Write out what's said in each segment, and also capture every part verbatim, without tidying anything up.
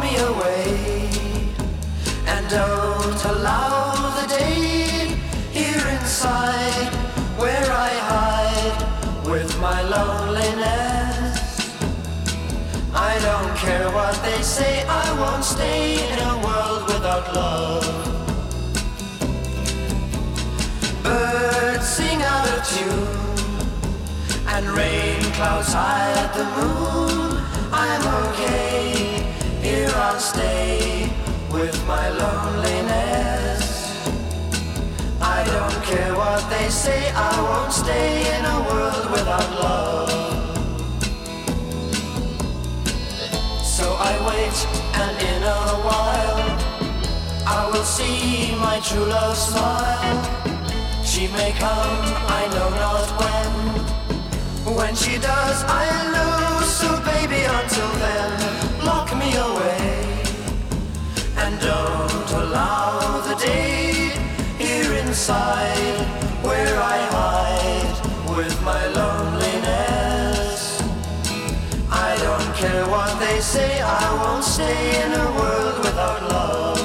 me away, and don't allow the day here inside where I hide with my loneliness. I don't care what they say, I won't stay in a world without love. Birds sing out of tune, and rain clouds hide the moon. I'm okay, here I'll stay with my loneliness. I don't care what they say, I won't stay in a world without love. So I wait, and in a while I will see my true love smile. She may come, I know not when. When she does, I'll lose. So baby, until then, lock me away, and don't allow the day here inside where I hide with my loneliness. I don't care what they say, I won't stay in a world without love.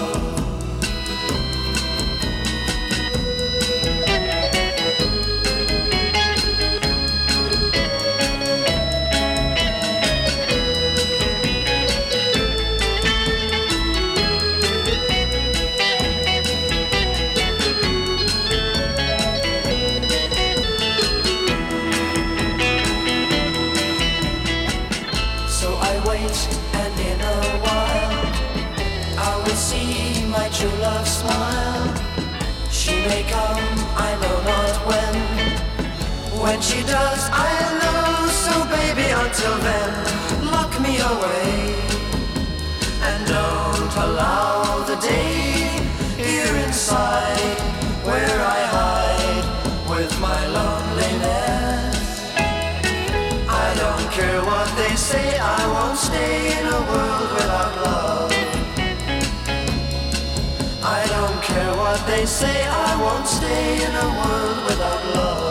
True love smile. She may come, I know not when. When she does, I'll know. So baby, until then, lock me away, and don't allow the day here inside where I hide with my loneliness. I don't care what they say, I won't stay in a world without love. I don't care what they say, I won't stay in a world without love.